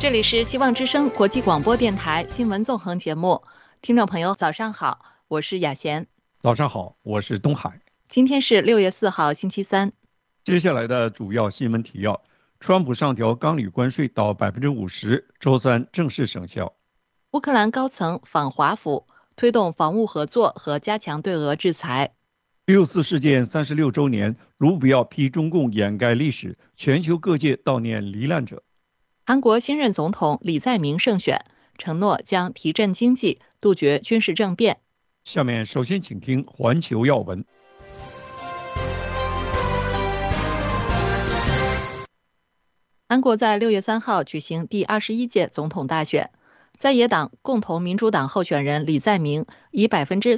这里是希望之声国际广播电台新闻纵横节目，听众朋友早上好，我是雅贤。 早上好，我是东海。 今天是6月4号星期三。 接下来的主要新闻提要：川普上调钢铝关税到50%，周三正式生效。 乌克兰高层访华府，推动防务合作和加强对俄制裁。 6·4事件36周年，卢比奥批中共掩盖历史，全球各界悼念罹难者。 韩国新任总统李在明胜选，承诺将提振经济，杜绝军事政变。 下面首先请听环球要闻。 韩国在6月3号举行第21届总统大选，在野党共同民主党候选人李在明以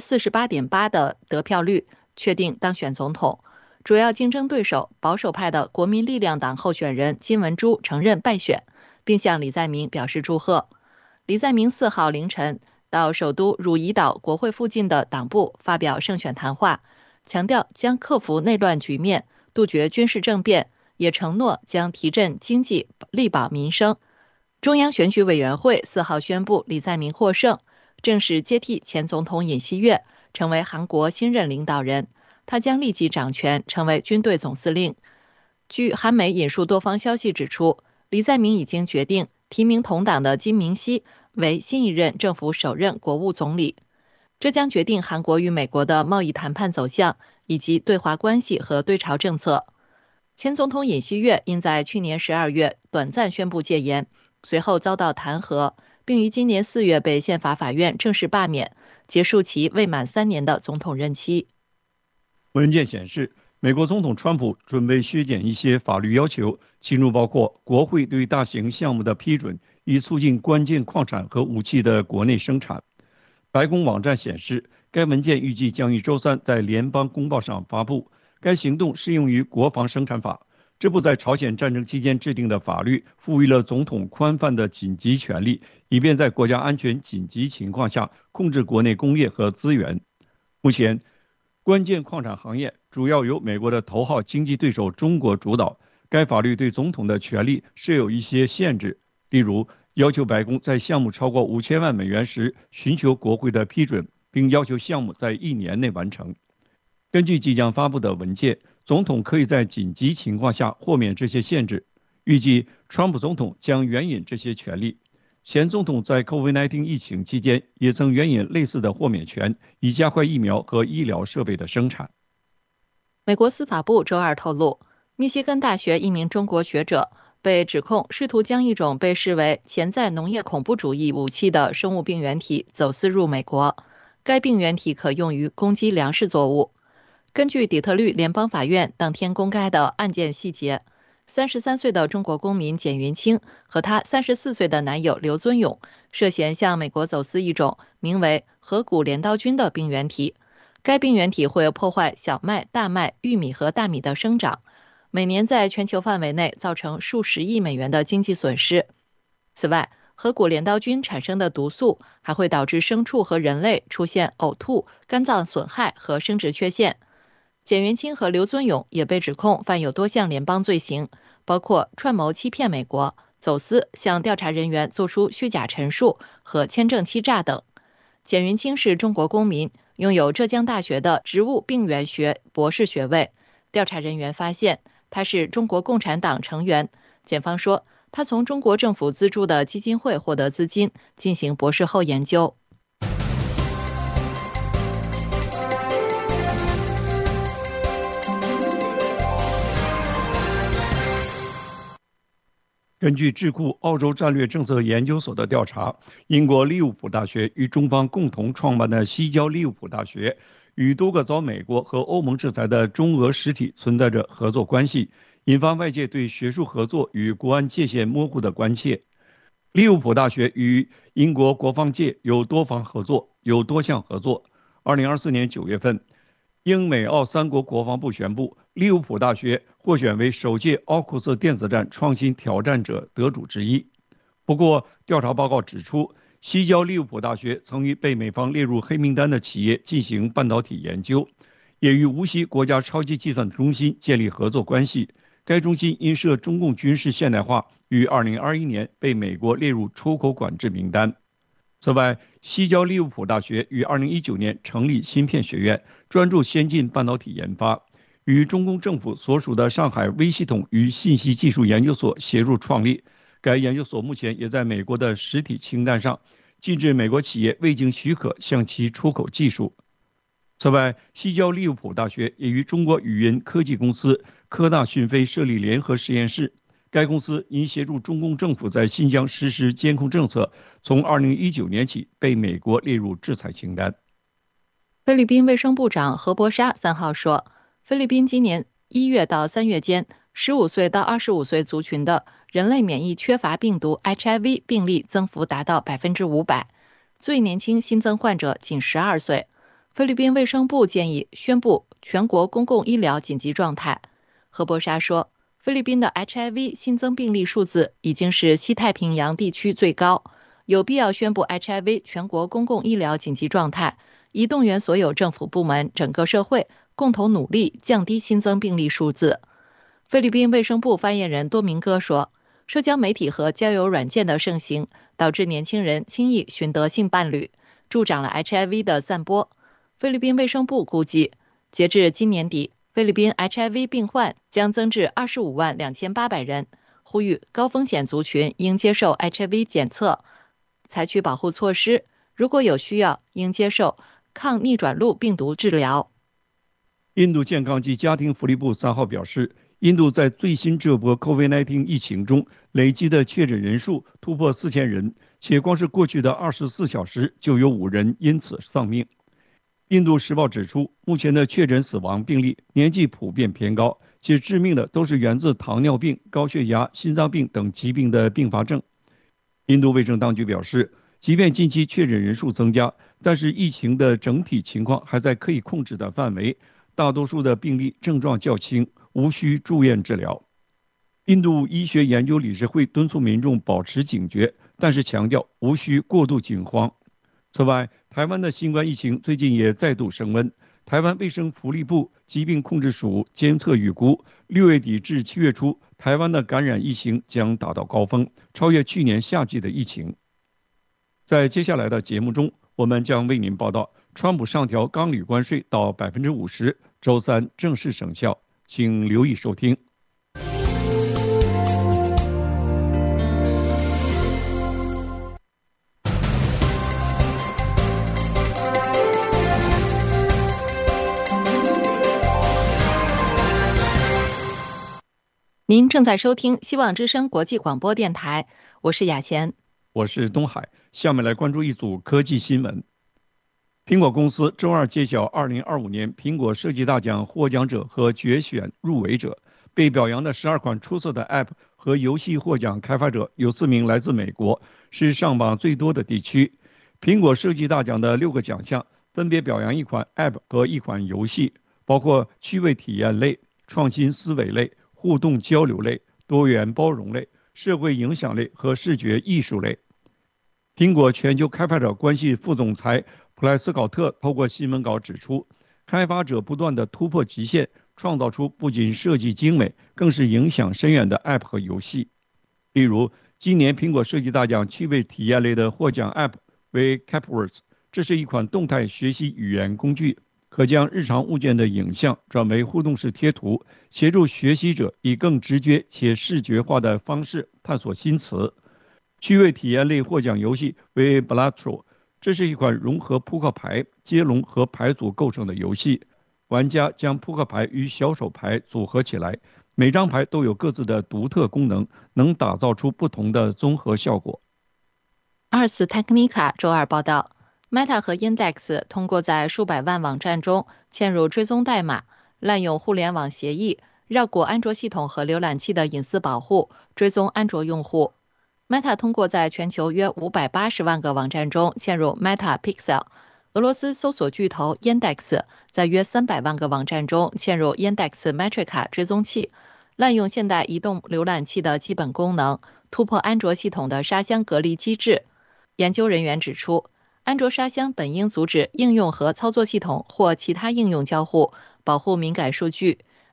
48.8%的得票率确定当选总统，主要竞争对手保守派的国民力量党候选人金文洙承认败选，并向李在明表示祝贺。李在明4号凌晨到首都汝矣岛国会附近的党部发表胜选谈话，强调将克服内乱局面，杜绝军事政变，也承诺将提振经济，力保民生。中央选举委员会4号宣布李在明获胜，正式接替前总统尹锡悦，成为韩国新任领导人。他将立即掌权，成为军队总司令。据韩媒引述多方消息指出，李在明已经决定提名同党的金明熙为新一任政府首任国务总理。这将决定韩国与美国的贸易谈判走向，以及对华关系和对朝政策。前总统尹锡悦因在去年12月短暂宣布戒严，随后遭到弹劾，并于今年4月被宪法法院正式罢免，结束其未满3年的总统任期。 文件显示，美国总统川普准备削减一些法律要求，其中包括国会对大型项目的批准，以促进关键矿产和武器的国内生产。白宫网站显示，该文件预计将于周三在联邦公报上发布。该行动适用于国防生产法，这部在朝鲜战争期间制定的法律赋予了总统宽泛的紧急权力，以便在国家安全紧急情况下控制国内工业和资源。目前，关键矿产行业主要由美国的头号经济对手中国主导。该法律对总统的权力设有一些限制，例如要求白宫在项目超过5000万美元时寻求国会的批准，并要求项目在1年内完成。根据即将发布的文件，总统可以在紧急情况下豁免这些限制。预计川普总统将援引这些权利。前总统在 COVID-19 疫情期间也曾援引类似的豁免权，以加快疫苗和医疗设备的生产。 美国司法部周二透露，密西根大学一名中国学者被指控试图将一种被视为潜在农业恐怖主义武器的生物病原体走私入美国。该病原体可用于攻击粮食作物。根据底特律联邦法院当天公开的案件细节，33岁的中国公民简云清和他34岁的男友刘尊勇涉嫌向美国走私一种名为河谷镰刀菌的病原体。该病原体会破坏小麦、大麦、玉米和大米的生长，每年在全球范围内造成数十亿美元的经济损失。此外，河谷镰刀菌产生的毒素还会导致牲畜和人类出现呕吐、肝脏损害和生殖缺陷。简云清和刘尊勇也被指控犯有多项联邦罪行，包括串谋欺骗美国、走私、向调查人员做出虚假陈述和签证欺诈等。简云清是中国公民，拥有浙江大学的植物病原学博士学位。调查人员发现他是中国共产党成员，检方说他从中国政府资助的基金会获得资金，进行博士后研究。 根据智库澳洲战略政策研究所的调查，英国利物浦大学与中方共同创办的西交利物浦大学与多个遭美国和欧盟制裁的中俄实体存在着合作关系，引发外界对学术合作与国安界限模糊的关切。利物浦大学与英国国防界有多项合作。2024年9月份，英美澳3国国防部宣布，利物浦大学获选为首届奥库斯电子战创新挑战者得主之一。不过，调查报告指出，西交利物浦大学曾与被美方列入黑名单的企业进行半导体研究，也与无锡国家超级计算中心建立合作关系。 该中心因涉中共军事现代化，于2021年被美国列入出口管制名单。此外，西交利物浦大学于2019年成立芯片学院，专注先进半导体研发，与中共政府所属的上海微系统与信息技术研究所协助创立。该研究所目前也在美国的实体清单上，禁止美国企业未经许可向其出口技术。此外，西交利物浦大学也与中国语音科技公司科大讯飞设立联合实验室。该公司因协助中共政府在新疆实施监控政策，从2019年起被美国列入制裁清单。 菲律宾卫生部长何伯沙3号说，菲律宾今年1月到3月间，15岁到25岁族群的人类免疫缺乏病毒 HIV 病例增幅达到500%，最年轻新增患者仅12岁。菲律宾卫生部建议宣布全国公共医疗紧急状态。何伯沙说，菲律宾的 HIV 新增病例数字已经是西太平洋地区最高，有必要宣布 HIV 全国公共医疗紧急状态，以动员所有政府部门、整个社会共同努力降低新增病例数字。菲律宾卫生部发言人多明戈说，社交媒体和交友软件的盛行，导致年轻人轻易寻得性伴侣，助长了 HIV 的散播。菲律宾卫生部估计，截至今年底，菲律宾 HIV 病患将增至252800人，呼吁高风险族群应接受 HIV 检测，采取保护措施，如果有需要，应接受抗逆转录病毒治疗。 印度健康及家庭福利部3号表示，印度在最新这波 COVID-19 疫情中累计的确诊人数突破4000人，且光是过去的24小时就有5人因此丧命。印度时报指出，目前的确诊死亡病例年纪普遍偏高，且致命的都是源自糖尿病、高血压、心脏病等疾病的并发症。印度卫生当局表示，即便近期确诊人数增加，但是疫情的整体情况还在可以控制的范围，大多数的病例症状较轻，无需住院治疗。印度医学研究理事会敦促民众保持警觉，但是强调无需过度惊慌。此外，台湾的新冠疫情最近也再度升温。台湾卫生福利部疾病控制署监测预估，6月底至7月初，台湾的感染疫情将达到高峰，超越去年夏季的疫情。在接下来的节目中，我们将为您报道，川普上调钢铝关税到50%，周3正式生效，请留意收听。 您正在收听希望之声国际广播电台，我是雅贤， 我是东海。下面来关注一组科技新闻。苹果公司周二揭晓2025年苹果设计大奖获奖者和决选入围者，被表扬的12款出色的 App 和游戏获奖开发者有4名来自美国，是上榜最多的地区。苹果设计大奖的6个奖项分别表扬1款 App 和1款游戏，包括趣味体验类、创新思维类、互动交流类、多元包容类、社会影响类和视觉艺术类。苹果全球开发者关系副总裁普莱斯考特透过新闻稿指出，开发者不断地突破极限，创造出不仅设计精美，更是影响深远的 App 和游戏。例如，今年苹果设计大奖趣味体验类的获奖 App 为 Capwords， 这是一款动态学习语言工具，可将日常物件的影像转为互动式贴图，协助学习者以更直觉且视觉化的方式探索新词。趣味体验类获奖游戏为 Balatro， 这是一款融合扑克牌、接龙和牌组构成的游戏。玩家将扑克牌与小手牌组合起来，每张牌都有各自的独特功能，能打造出不同的综合效果。 Ars Technica 周二报道，Meta 和 Yandex 通过在数百万网站中嵌入追踪代码，滥用互联网协议，绕过安卓系统和浏览器的隐私保护，追踪安卓用户。Meta 通过在全球约580万个网站中嵌入 Meta Pixel， 俄罗斯搜索巨头 Yandex 在约300万个网站中嵌入 Yandex Metrica 追踪器，滥用现代移动浏览器的基本功能，突破安卓系统的沙箱隔离机制。研究人员指出，安卓沙箱本应阻止应用和操作系统或其他应用交互，保护敏感数据。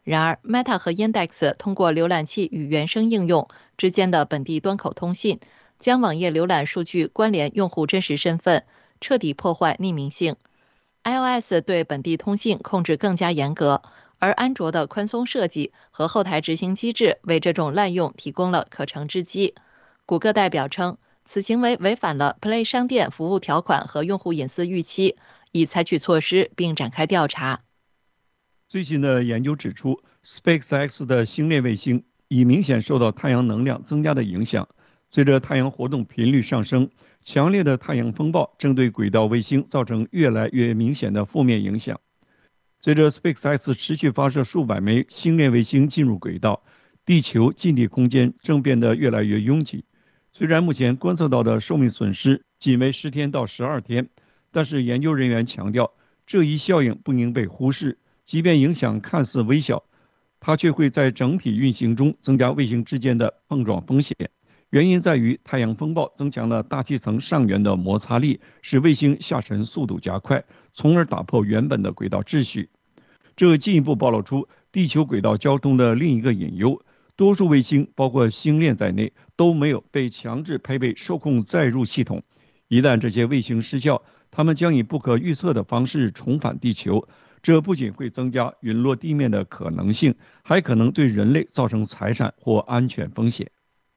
然而 Meta 和 Yandex 通过浏览器与原生应用之间的本地端口通信，将网页浏览数据关联用户真实身份，彻底破坏匿名性。iOS 对本地通信控制更加严格，而安卓的宽松设计和后台执行机制为这种滥用提供了可乘之机。谷歌代表称，此行为违反了 Play 商店服务条款和用户隐私预期，已采取措施并展开调查。 最新的研究指出， SpaceX 的星链卫星已明显受到太阳能量增加的影响。随着太阳活动频率上升，强烈的太阳风暴正对轨道卫星造成越来越明显的负面影响。随着 SpaceX 持续发射数百枚星链卫星进入轨道，地球近地空间正变得越来越拥挤。虽然目前观测到的寿命损失仅为10天到12天，但是研究人员强调，这一效应不应被忽视，即便影响看似微小，它却会在整体运行中增加卫星之间的碰撞风险。原因在于太阳风暴增强了大气层上缘的摩擦力，使卫星下沉速度加快，从而打破原本的轨道秩序。这进一步暴露出地球轨道交通的另一个隐忧，多数卫星包括星链在内都没有被强制配备受控载入系统。一旦这些卫星失效，它们将以不可预测的方式重返地球，这不仅会增加陨落地面的可能性，还可能对人类造成财产或安全风险。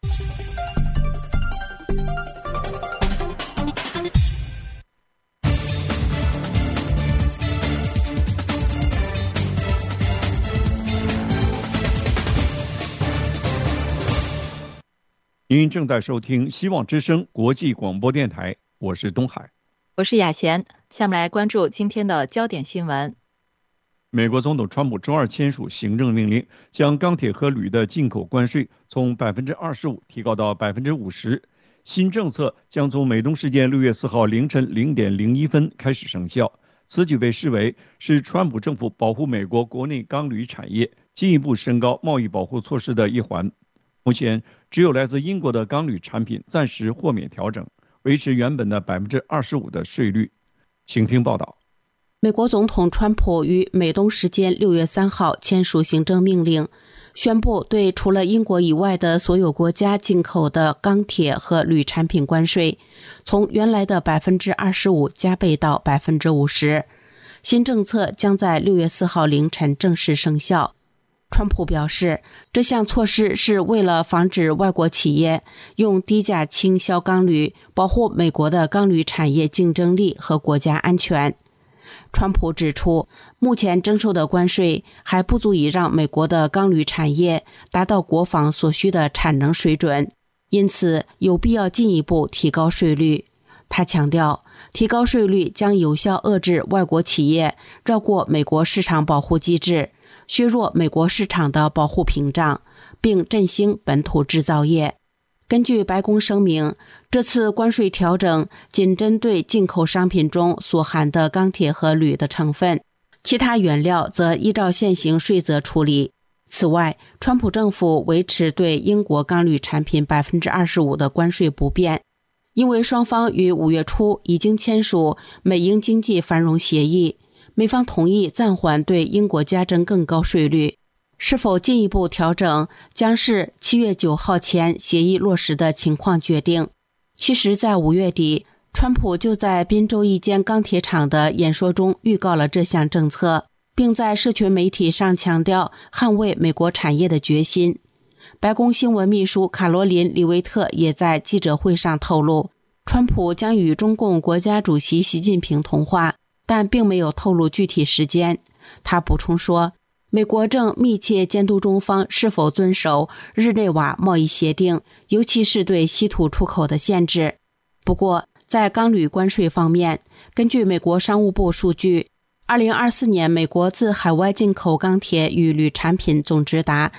您正在收听希望之声国际广播电台，我是东海， 我是雅贤。下面来关注今天的焦点新闻。 美国总统川普周二签署行政命令，将钢铁和铝的进口关税从 25% 提高到 50%。新政策将从美东时间6月4号凌晨0点01分开始生效。此举被视为是川普政府保护美国国内钢铝产业，进一步升高贸易保护措施的一环。目前，只有来自英国的钢铝产品暂时豁免调整，维持原本的 25% 的税率。请听报道。 美国总统川普于美东时间6月3号签署行政命令，宣布对除了英国以外的所有国家进口的钢铁和铝产品关税，从原来的 25% 加倍到 50%。新政策将在6月4号凌晨正式生效。川普表示，这项措施是为了防止外国企业用低价倾销钢铝，保护美国的钢铝产业竞争力和国家安全。川普指出，目前征收的关税还不足以让美国的钢铝产业达到国防所需的产能水准，因此有必要进一步提高税率。他强调，提高税率将有效遏制外国企业绕过美国市场保护机制，削弱美国市场的保护屏障，并振兴本土制造业。根据白宫声明，这次关税调整仅针对进口商品中所含的钢铁和铝的成分，其他原料则依照现行税则处理。此外，川普政府维持对英国钢铝产品 25% 的关税不变，因为双方于5月初已经签署美英经济繁荣协议，美方同意暂缓对英国加征更高税率。是否进一步调整，将是7月9号前协议落实的情况决定。其实在5月底，川普就在宾州一间钢铁厂的演说中预告了这项政策，并在社群媒体上强调捍卫美国产业的决心。白宫新闻秘书卡罗琳·李维特也在记者会上透露，川普将与中共国家主席习近平通话，但并没有透露具体时间。他补充说，美国正密切监督中方是否遵守日内瓦贸易协定，尤其是对稀土出口的限制。不过，在钢铝关税方面，根据美国商务部数据，2024年美国自海外进口钢铁与铝产品总值达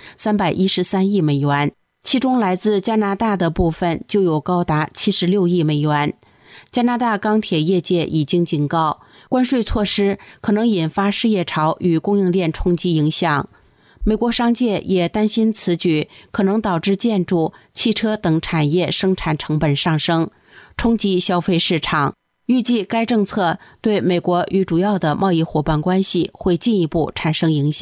313亿美元，其中来自加拿大的部分就有高达76亿美元。加拿大钢铁业界已经警告，关税措施可能引发失业潮与供应链冲击影响。美国商界也担心此举可能导致建筑、汽车等产业生产成本上升，冲击消费市场。预计该政策对美国与主要的贸易伙伴关系会进一步产生影响。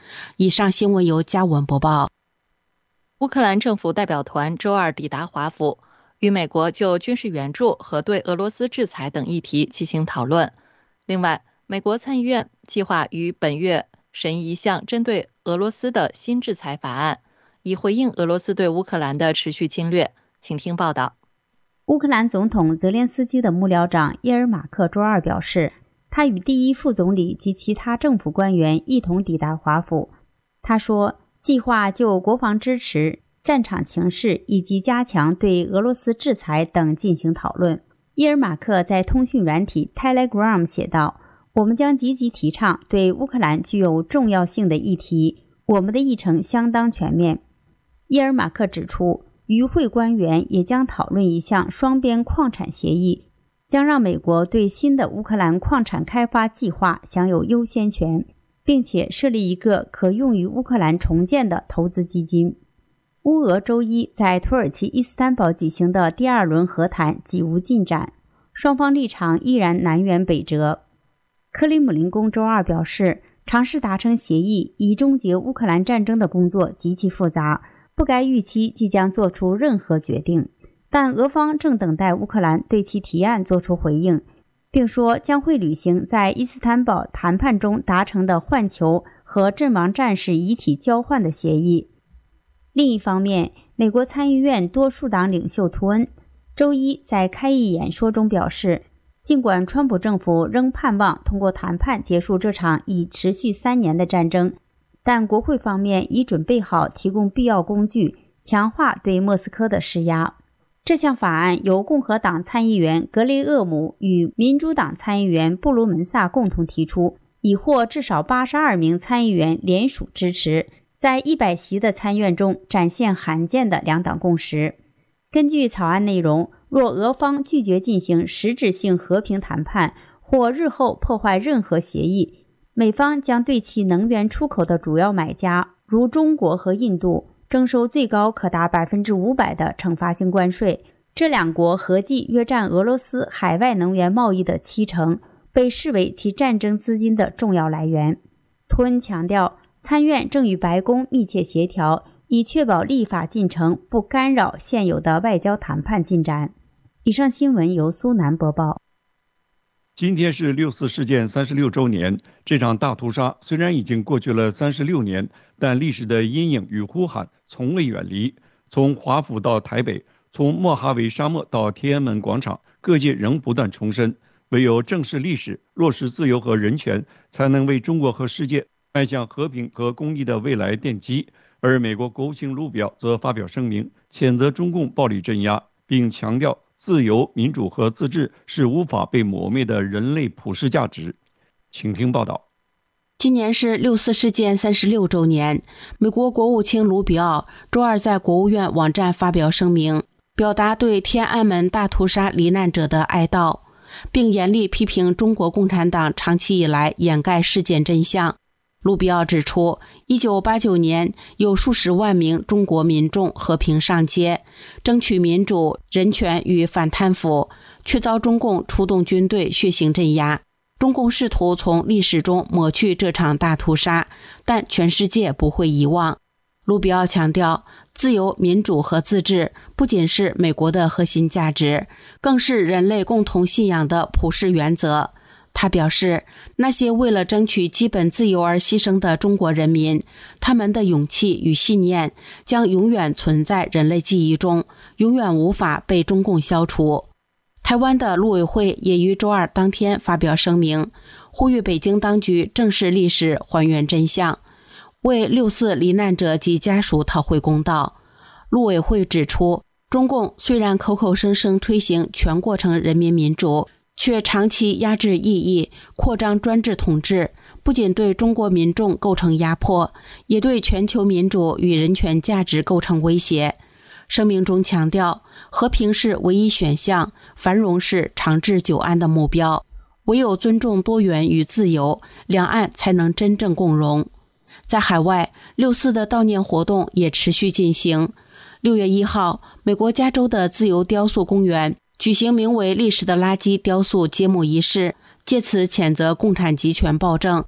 以上新闻由嘉文播报。 乌克兰政府代表团周二抵达华府，与美国就军事援助和对俄罗斯制裁等议题进行讨论。另外，美国参议院计划于本月审议一项针对俄罗斯的新制裁法案，以回应俄罗斯对乌克兰的持续侵略。请听报道。 乌克兰总统泽连斯基的幕僚长叶尔马克周二表示，他与第一副总理及其他政府官员一同抵达华府。他说，计划就国防支持、战场情势以及加强对俄罗斯制裁等进行讨论。叶尔马克在通讯软体 Telegram 写道，我们将积极提倡对乌克兰具有重要性的议题，我们的议程相当全面。叶尔马克指出，与会官员也将讨论一项双边矿产协议，将让美国对新的乌克兰矿产开发计划享有优先权，并且设立一个可用于乌克兰重建的投资基金。乌俄周一在土耳其伊斯坦堡举行的第二轮和谈几无进展，双方立场依然南辕北辙。克里姆林宫周二表示，尝试达成协议以终结乌克兰战争的工作极其复杂，不该预期即将做出任何决定，但俄方正等待乌克兰对其提案做出回应，并说将会履行在伊斯坦堡谈判中达成的换球和阵亡战士遗体交换的协议。另一方面，美国参议院多数党领袖图恩周一在开议演说中表示，尽管川普政府仍盼望通过谈判结束这场已持续3年的战争，但国会方面已准备好提供必要工具，强化对莫斯科的施压。这项法案由共和党参议员格雷厄姆与民主党参议员布鲁门萨共同提出，已获至少82名参议员联署支持，在100席的参院中展现罕见的两党共识。根据草案内容，若俄方拒绝进行实质性和平谈判，或日后破坏任何协议，美方将对其能源出口的主要买家，如中国和印度，征收最高可达 500% 的惩罚性关税。这两国合计约占俄罗斯海外能源贸易的70%，被视为其战争资金的重要来源。图恩强调，参院正与白宫密切协调，以确保立法进程不干扰现有的外交谈判进展。以上新闻由苏南播报。 今天是6·4事件36周年。这场大屠杀虽然已经过去了36年，但历史的阴影与呼喊从未远离。从华府到台北，从莫哈维沙漠到天安门广场，各界仍不断重申，唯有正视历史，落实自由和人权，才能为中国和世界迈向和平和公义的未来奠基。而美国国务卿卢比奥则发表声明，谴责中共暴力镇压，并强调自由、民主和自治是无法被抹灭的人类普世价值。请听报道。 今年是6·4事件36周年，美国国务卿卢比奥周二在国务院网站发表声明，表达对天安门大屠杀罹难者的哀悼，并严厉批评中国共产党长期以来掩盖事件真相。卢比奥指出，1989年有数十万名中国民众和平上街，争取民主、人权与反贪腐，却遭中共出动军队血腥镇压。中共试图从历史中抹去这场大屠杀，但全世界不会遗忘。卢比奥强调，自由、民主和自治不仅是美国的核心价值，更是人类共同信仰的普世原则。他表示，那些为了争取基本自由而牺牲的中国人民，他们的勇气与信念将永远存在人类记忆中，永远无法被中共消除。台湾的陆委会也于周二当天发表声明，呼吁北京当局正视历史，还原真相，为6·4罹难者及家属讨回公道。陆委会指出，中共虽然口口声声推行全过程人民民主，却长期压制异议，扩张专制统治，不仅对中国民众构成压迫，也对全球民主与人权价值构成威胁。声明中强调，和平是唯一选项，繁荣是长治久安的目标，唯有尊重多元与自由，两岸才能真正共荣。在海外，6·4的悼念活动也持续进行。6月1号，美国加州的自由雕塑公园举行名为“历史的垃圾”雕塑揭幕仪式，借此谴责共产集权暴政。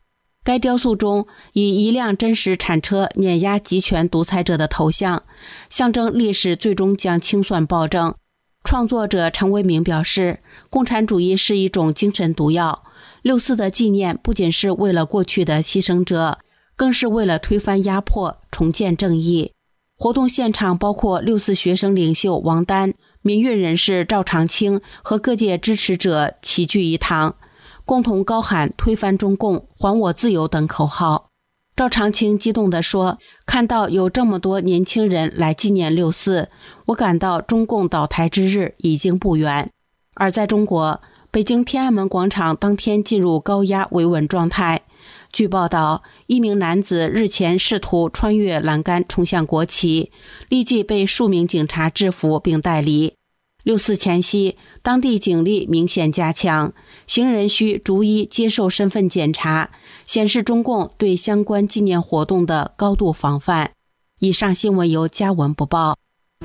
该雕塑中以一辆真实铲车碾压集权独裁者的头像，象征历史最终将清算暴政。创作者陈为民表示，共产主义是一种精神毒药。6·4的纪念不仅是为了过去的牺牲者，更是为了推翻压迫，重建正义。活动现场包括6·4学生领袖王丹、民运人士赵长青和各界支持者齐聚一堂，共同高喊推翻中共，还我自由等口号。赵长青激动地说，看到有这么多年轻人来纪念6·4，我感到中共倒台之日已经不远。而在中国，北京天安门广场当天进入高压维稳状态。据报道，一名男子日前试图穿越栏杆冲向国旗，立即被数名警察制服并带离。6·4前夕，当地警力明显加强，行人需逐一接受身份检查，显示中共对相关纪念活动的高度防范。以上新闻由嘉文播报。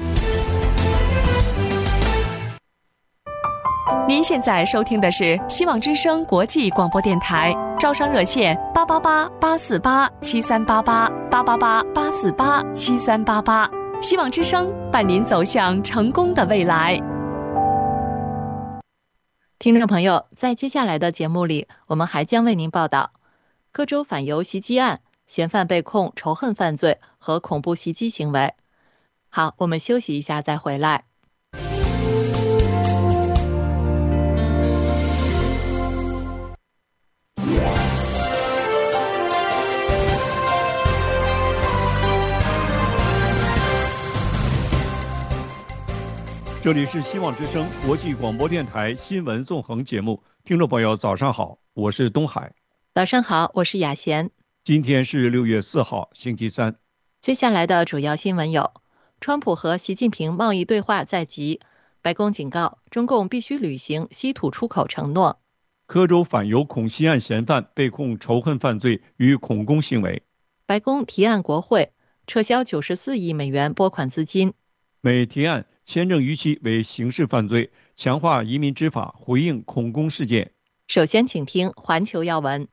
您现在收听的是希望之声国际广播电台，招商热线888-848-7388，888-848-7388，希望之声伴您走向成功的未来。 听众朋友，在接下来的节目里，我们还将为您报道各州反犹袭击案，嫌犯被控仇恨犯罪和恐怖袭击行为。好，我们休息一下再回来。 这里是希望之声国际广播电台新闻纵横节目，听众朋友早上好，我是东海。 早上好，我是雅贤。 今天是6月4号，星期三。 接下来的主要新闻有：川普和习近平贸易对话在即，白宫警告中共必须履行稀土出口承诺； 科州反犹恐袭案嫌犯被控仇恨犯罪与恐攻行为； 白宫提案国会撤销94亿美元拨款资金； 美提案签证逾期为刑事犯罪，强化移民执法，回应恐攻事件。 首先请听环球要闻。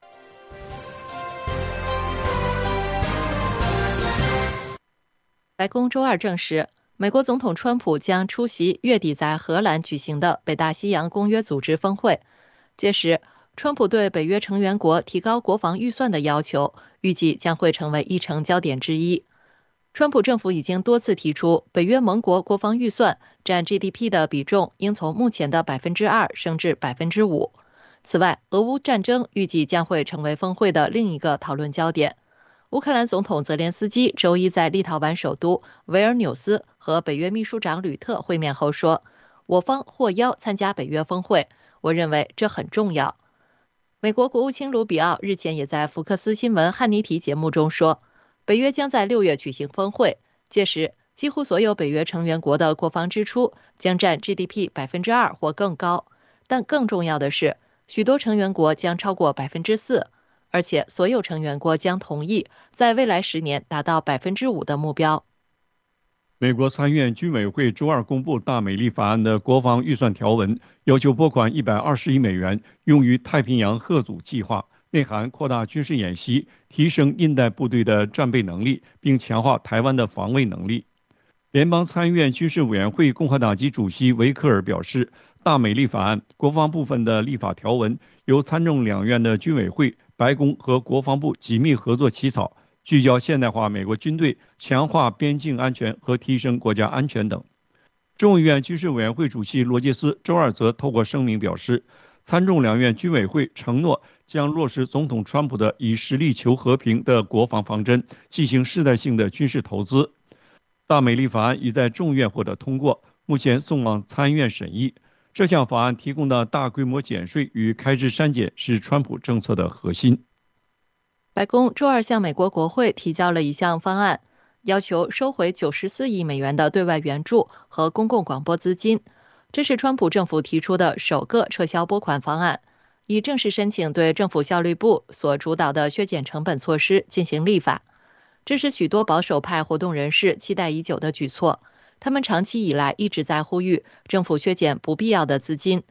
白宫周二证实，美国总统川普将出席月底在荷兰举行的北大西洋公约组织峰会。届时，川普对北约成员国提高国防预算的要求，预计将会成为议程焦点之一。川普政府已经多次提出，北约盟国国防预算占 GDP 的比重应从目前的 2% 升至 5%。此外，俄乌战争预计将会成为峰会的另一个讨论焦点。乌克兰总统泽连斯基周一在立陶宛首都维尔纽斯和北约秘书长吕特会面后说，我方获邀参加北约峰会，我认为这很重要。美国国务卿卢比奥日前也在福克斯新闻汉尼提节目中说，北约将在6月举行峰会，届时几乎所有北约成员国的国防支出将占 GDP 2% 或更高，但更重要的是，许多成员国将超过 4%， 而且所有成员国将同意在未来10年达到 5% 的目标。 美国参院军委会周二公布大美丽法案的国防预算条文，要求拨款120亿美元用于太平洋贺组计划，内涵扩大军事演习，提升印太部队的战备能力，并强化台湾的防卫能力。联邦参议院军事委员会共和党籍主席维克尔表示，大美丽法案国防部分的立法条文由参众两院的军委会、白宫和国防部紧密合作起草，聚焦现代化美国军队、强化边境安全和提升国家安全等。众议院军事委员会主席罗杰斯周二则透过声明表示，参众两院军委会承诺将落实总统川普的以实力求和平的国防方针，进行世代性的军事投资。大美丽法案已在众院获得通过，目前送往参院审议。这项法案提供的大规模减税与开支删减是川普政策的核心。 白宫周二向美国国会提交了一项方案，要求收回94亿美元的对外援助和公共广播资金。这是川普政府提出的首个撤销拨款方案，以正式申请对政府效率部所主导的削减成本措施进行立法。这是许多保守派活动人士期待已久的举措，他们长期以来一直在呼吁政府削减不必要的资金。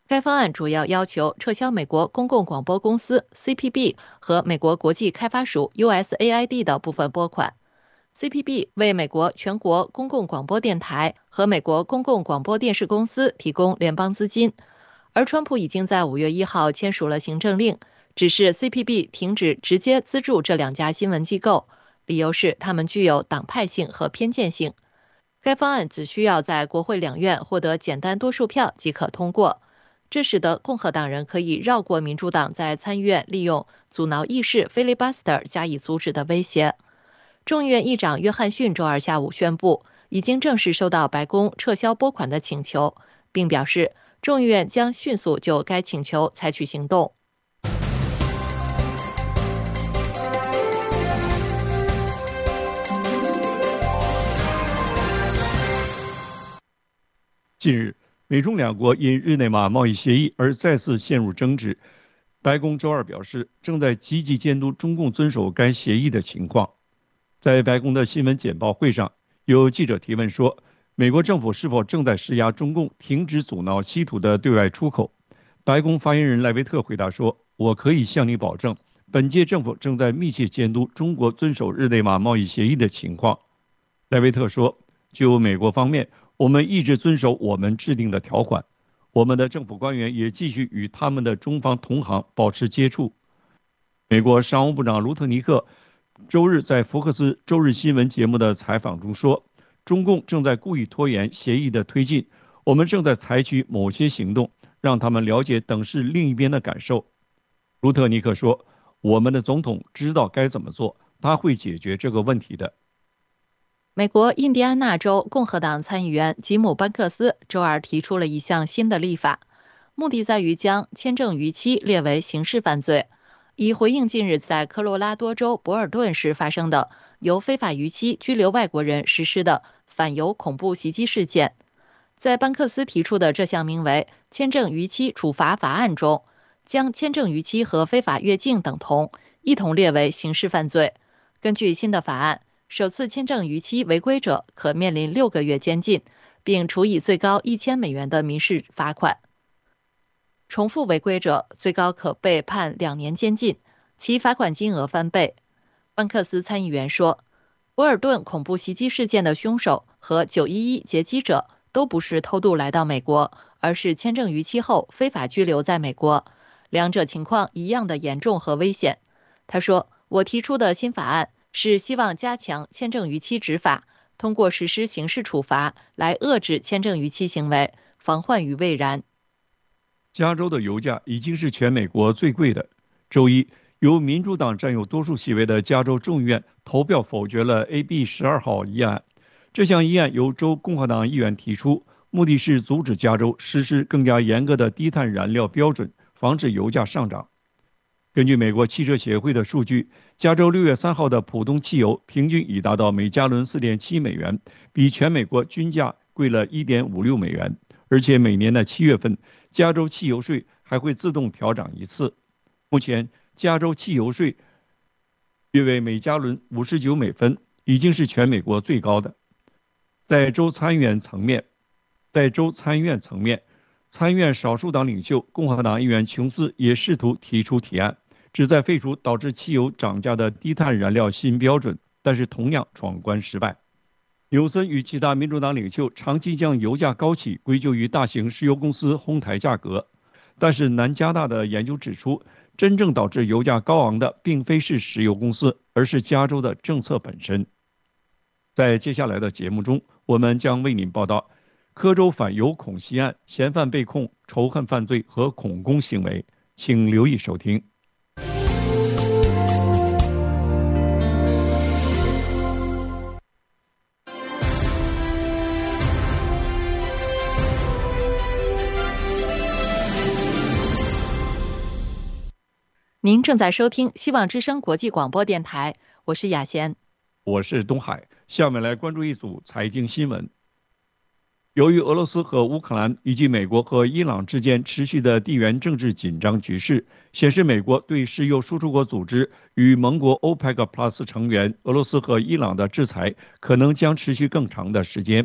该方案主要要求撤销美国公共广播公司 CPB 和美国国际开发署 USAID 的部分拨款。CPB 为美国全国公共广播电台和美国公共广播电视公司提供联邦资金，而川普已经在5月1号签署了行政令，指示 CPB 停止直接资助这2家新闻机构，理由是他们具有党派性和偏见性。该方案只需要在国会2院获得简单多数票即可通过，这使得共和党人可以绕过民主党在参议院利用阻挠议事 filibuster 加以阻止的威胁。众议院议长约翰逊周二下午宣布，已经正式收到白宫撤销拨款的请求，并表示众议院将迅速就该请求采取行动。 近日，美中2国因日内瓦贸易协议而再次陷入争执。白宫周二表示，正在积极监督中共遵守该协议的情况。在白宫的新闻简报会上，有记者提问说，美国政府是否正在施压中共停止阻挠稀土的对外出口？白宫发言人莱维特回答说，我可以向你保证，本届政府正在密切监督中国遵守日内瓦贸易协议的情况。莱维特说，就美国方面，我们一直遵守我们制定的条款，我们的政府官员也继续与他们的中方同行保持接触。美国商务部长卢特尼克周日在福克斯周日新闻节目的采访中说，中共正在故意拖延协议的推进，我们正在采取某些行动，让他们了解等式另一边的感受。卢特尼克说，我们的总统知道该怎么做，他会解决这个问题的。 美国印第安纳州共和党参议员吉姆·班克斯周二提出了一项新的立法，目的在于将签证逾期列为刑事犯罪，以回应近日在科罗拉多州博尔顿市发生的由非法逾期拘留外国人实施的反犹恐怖袭击事件。在班克斯提出的这项名为《签证逾期处罚法案》中，将签证逾期和非法越境等同，一同列为刑事犯罪。根据新的法案，首次签证逾期违规者可面临6个月监禁，并处以最高1000美元的民事罚款。重复违规者最高可被判2年监禁，其罚款金额翻倍。班克斯参议员说，博尔顿恐怖袭击事件的凶手和911劫机者都不是偷渡来到美国，而是签证逾期后非法居留在美国，两者情况一样的严重和危险。他说，我提出的新法案是希望加强签证逾期执法，通过实施刑事处罚来遏制签证逾期行为，防患于未然。 加州的油价已经是全美国最贵的。周一，由民主党占有多数席位的加州众议院投票否决了 AB 12号议案。这项议案由州共和党议员提出，目的是阻止加州实施更加严格的低碳燃料标准，防止油价上涨。根据美国汽车协会的数据，加州6月3号的普通汽油平均已达到每加仑4.7美元，比全美国均价贵了1.56美元。而且每年的7月份，加州汽油税还会自动调涨一次。目前，加州汽油税约为每加仑59美分，已经是全美国最高的。在州参议院层面，参议院少数党领袖共和党议员琼斯也试图提出提案，旨在废除导致汽油涨价的低碳燃料新标准，但是同样闯关失败。纽森与其他民主党领袖长期将油价高企归咎于大型石油公司哄抬价格，但是南加大的研究指出，真正导致油价高昂的并非是石油公司，而是加州的政策本身。在接下来的节目中，我们将为您报道科州反犹恐袭案，嫌犯被控仇恨犯罪和恐攻行为，请留意收听。 您正在收听希望之声国际广播电台，我是雅贤， 我是东海。下面来关注一组财经新闻。由于俄罗斯和乌克兰以及美国和伊朗之间持续的地缘政治紧张局势，显示美国对石油输出国组织与盟国 OPEC Plus 成员俄罗斯和伊朗的制裁可能将持续更长的时间。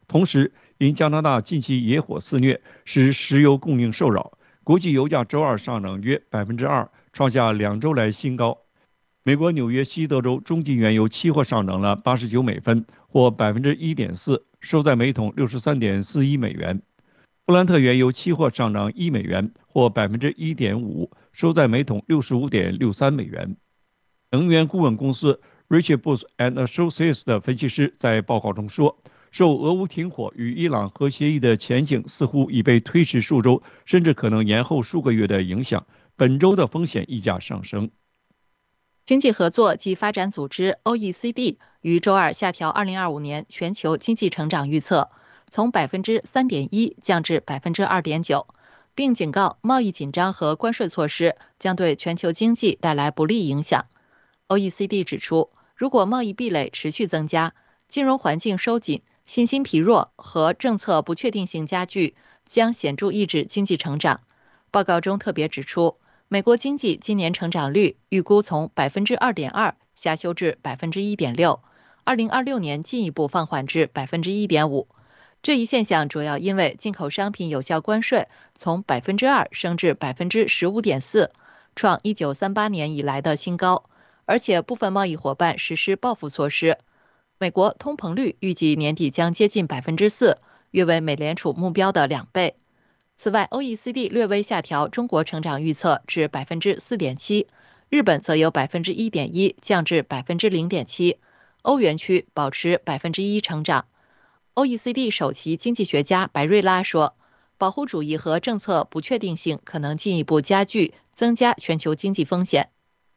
同时，因加拿大近期野火肆虐，使石油供应受扰，国际油价周二上涨约 2%， 创下2周来新高。美国纽约西德州中级原油期货上涨了89美分，或 1.4%， 收在每桶 63.41 美元。布兰特原油期货上涨1美元，或 1.5%， 收在每桶 65.63 美元。能源顾问公司 Richard Booth and Associates 的分析师在报告中说，受俄乌停火与伊朗核协议的前景似乎已被推迟数周，甚至可能延后数个月的影响，本周的风险溢价上升。 经济合作及发展组织 OECD 于周二下调2025年全球经济成长预测，从 3.1% 降至 2.9%， 并警告贸易紧张和关税措施将对全球经济带来不利影响。OECD 指出，如果贸易壁垒持续增加，金融环境收紧，信心疲弱和政策不确定性加剧，将显著抑制经济成长。报告中特别指出，美国经济今年成长率预估从 2.2% 下修至 1.6%， 2026年进一步放缓至 1.5%。这一现象主要因为进口商品有效关税从 2% 升至 15.4%， 创1938年以来的新高，而且部分贸易伙伴实施报复措施。美国通膨率预计年底将接近 4%， 约为美联储目标的2倍。此外 ，OECD 略微下调中国成长预测至 4.7%， 日本则由 1.1% 降至 0.7%， 欧元区保持 1% 成长。OECD 首席经济学家白瑞拉说，保护主义和政策不确定性可能进一步加剧，增加全球经济风险。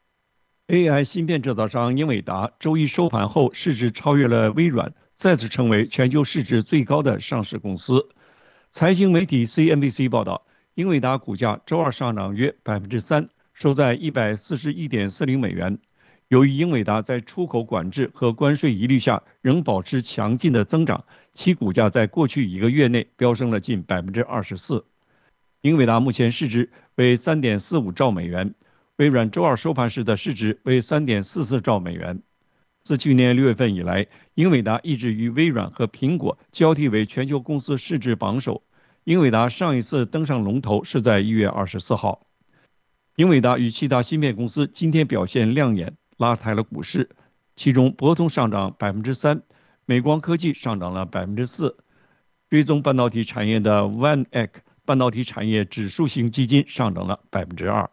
AI 芯片制造商英伟达周一收盘后市值超越了微软，再次成为全球市值最高的上市公司。财经媒体 CNBC 报道，英伟达股价周二上涨约 3%， 收在 141.40 美元。由于英伟达在出口管制和关税疑虑下仍保持强劲的增长，其股价在过去1个月内飙升了近 24%。英伟达目前市值为 3.45 兆美元，微软周二收盘时的市值为 3.44 兆美元。自去年6月份以来，英伟达一直与微软和苹果交替为全球公司市值榜首。英伟达上一次登上龙头是在1月24号。英伟达与其他芯片公司今天表现亮眼，拉抬了股市。其中博通上涨 3%， 美光科技上涨了 4%。追踪半导体产业的 VanEck 半导体产业指数型基金上涨了 2%。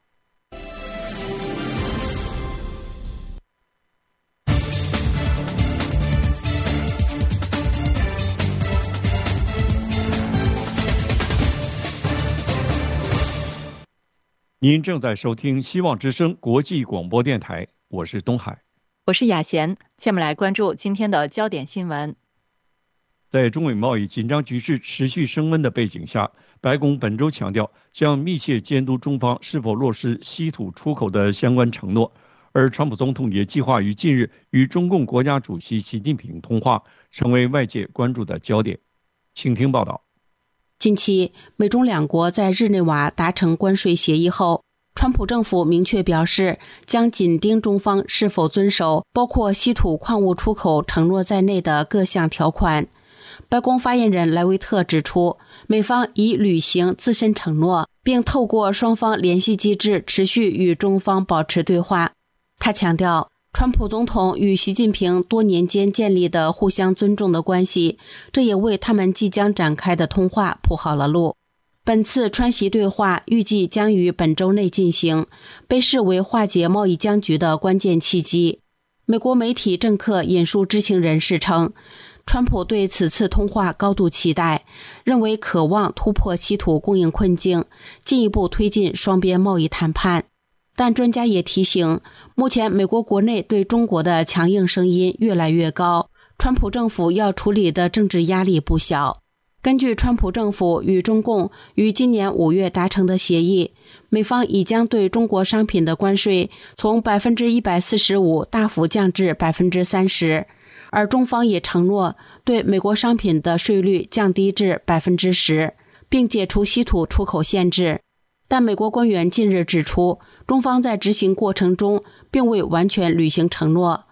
您正在收听希望之声国际广播电台，我是东海， 我是雅贤。下面来关注今天的焦点新闻。 在中美贸易紧张局势持续升温的背景下，白宫本周强调将密切监督中方是否落实稀土出口的相关承诺，而川普总统也计划于近日与中共国家主席习近平通话，成为外界关注的焦点。请听报道。 近期，美中两国在日内瓦达成关税协议后，川普政府明确表示将紧盯中方是否遵守包括稀土矿物出口承诺在内的各项条款。白宫发言人莱维特指出，美方已履行自身承诺，并透过双方联系机制持续与中方保持对话。他强调，川普总统与习近平多年间建立的互相尊重的关系，这也为他们即将展开的通话铺好了路。本次川习对话预计将于本周内进行，被视为化解贸易僵局的关键契机。美国媒体政客引述知情人士称，川普对此次通话高度期待，认为渴望突破稀土供应困境，进一步推进双边贸易谈判。但专家也提醒，目前美国国内对中国的强硬声音越来越高，川普政府要处理的政治压力不小。根据川普政府与中共于今年5月达成的协议，美方已将对中国商品的关税从 145% 大幅降至 30%， 而中方也承诺对美国商品的税率降低至 10%， 并解除稀土出口限制。但美国官员近日指出，中方在执行过程中并未完全履行承诺。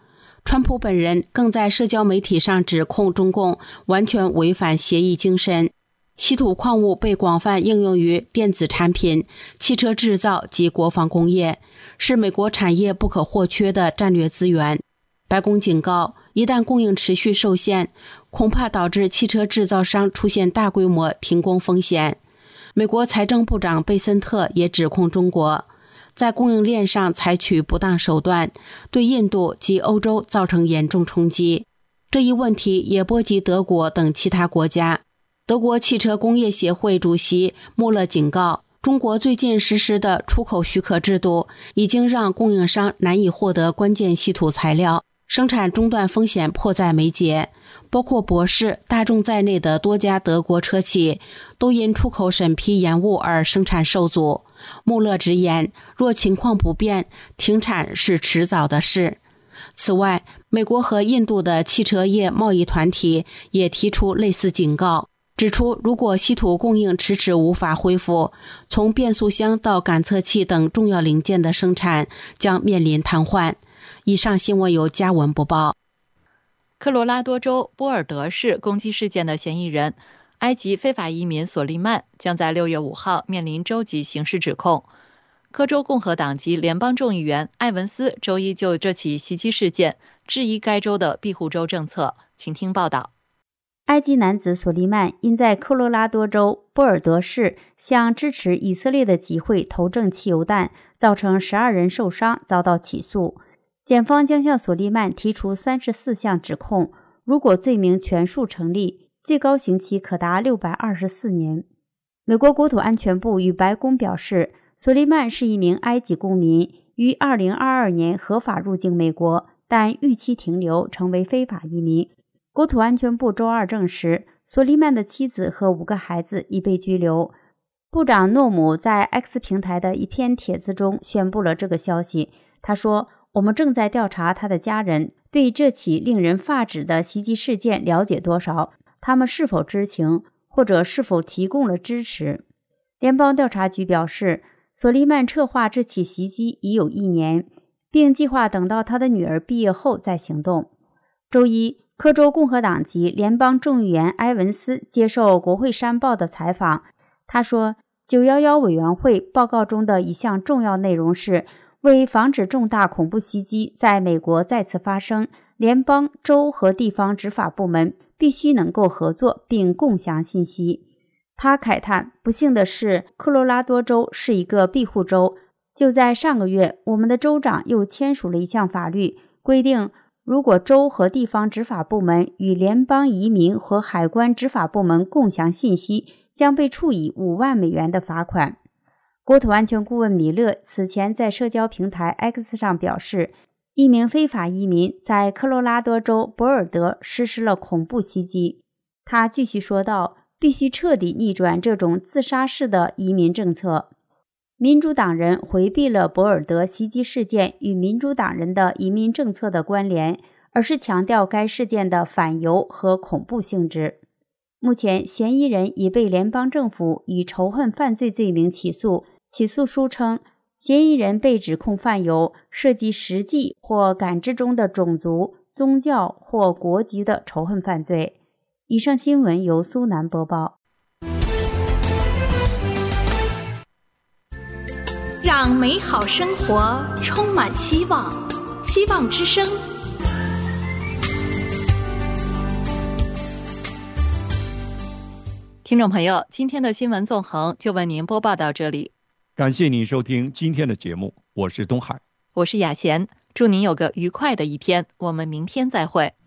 川普本人更在社交媒体上指控中共完全违反协议精神。稀土矿物被广泛应用于电子产品、汽车制造及国防工业，是美国产业不可或缺的战略资源。白宫警告，一旦供应持续受限，恐怕导致汽车制造商出现大规模停工风险。美国财政部长贝森特也指控中国在供应链上采取不当手段，对印度及欧洲造成严重冲击。这一问题也波及德国等其他国家。德国汽车工业协会主席穆勒警告，中国最近实施的出口许可制度已经让供应商难以获得关键稀土材料，生产中断风险迫在眉睫。包括博世、大众在内的多家德国车企都因出口审批延误而生产受阻。穆勒直言，若情况不变，停产是迟早的事。此外，美国和印度的汽车业贸易团体也提出类似警告，指出如果稀土供应迟迟无法恢复，从变速箱到感测器等重要零件的生产将面临瘫痪。以上新闻由嘉文播报。 科罗拉多州波尔德市攻击事件的嫌疑人埃及非法移民索利曼将在6月5号面临州级刑事指控。科州共和党籍联邦众议员埃文斯周一就这起袭击事件质疑该州的庇护州政策，请听报道。 埃及男子索利曼因在科罗拉多州波尔德市向支持以色列的集会投掷汽油弹，造成12人受伤，遭到起诉。检方将向索利曼提出34项指控，如果罪名全数成立，最高刑期可达624年。美国国土安全部与白宫表示，索利曼是一名埃及公民，于2022年合法入境美国，但逾期停留，成为非法移民。国土安全部周二证实，索利曼的妻子和5个孩子已被拘留。部长诺姆在 X 平台的一篇帖子中宣布了这个消息。他说，我们正在调查他的家人对这起令人发指的袭击事件了解多少，他们是否知情，或者是否提供了支持。联邦调查局表示，索利曼策划这起袭击已有1年，并计划等到他的女儿毕业后再行动。周一，科州共和党籍联邦众议员埃文斯接受国会山报的采访，他说，911委员会报告中的一项重要内容是，为防止重大恐怖袭击在美国再次发生，联邦、州和地方执法部门必须能够合作并共享信息。他慨叹，不幸的是，科罗拉多州是一个庇护州。就在上个月，我们的州长又签署了一项法律，规定如果州和地方执法部门与联邦移民和海关执法部门共享信息，将被处以5万美元的罚款。国土安全顾问米勒此前在社交平台 X 上表示，一名非法移民在科罗拉多州博尔德实施了恐怖袭击。他继续说道，必须彻底逆转这种自杀式的移民政策。民主党人回避了博尔德袭击事件与民主党人的移民政策的关联，而是强调该事件的反犹和恐怖性质。目前，嫌疑人已被联邦政府以仇恨犯罪罪名起诉。起诉书称，嫌疑人被指控犯有涉及实际或感知中的种族、宗教或国籍的仇恨犯罪。以上新闻由苏南播报。 让美好生活充满希望，希望之声。 听众朋友，今天的新闻纵横就为您播报到这里。 感谢您收听今天的节目，我是东海， 我是雅贤，祝您有个愉快的一天，我们明天再会。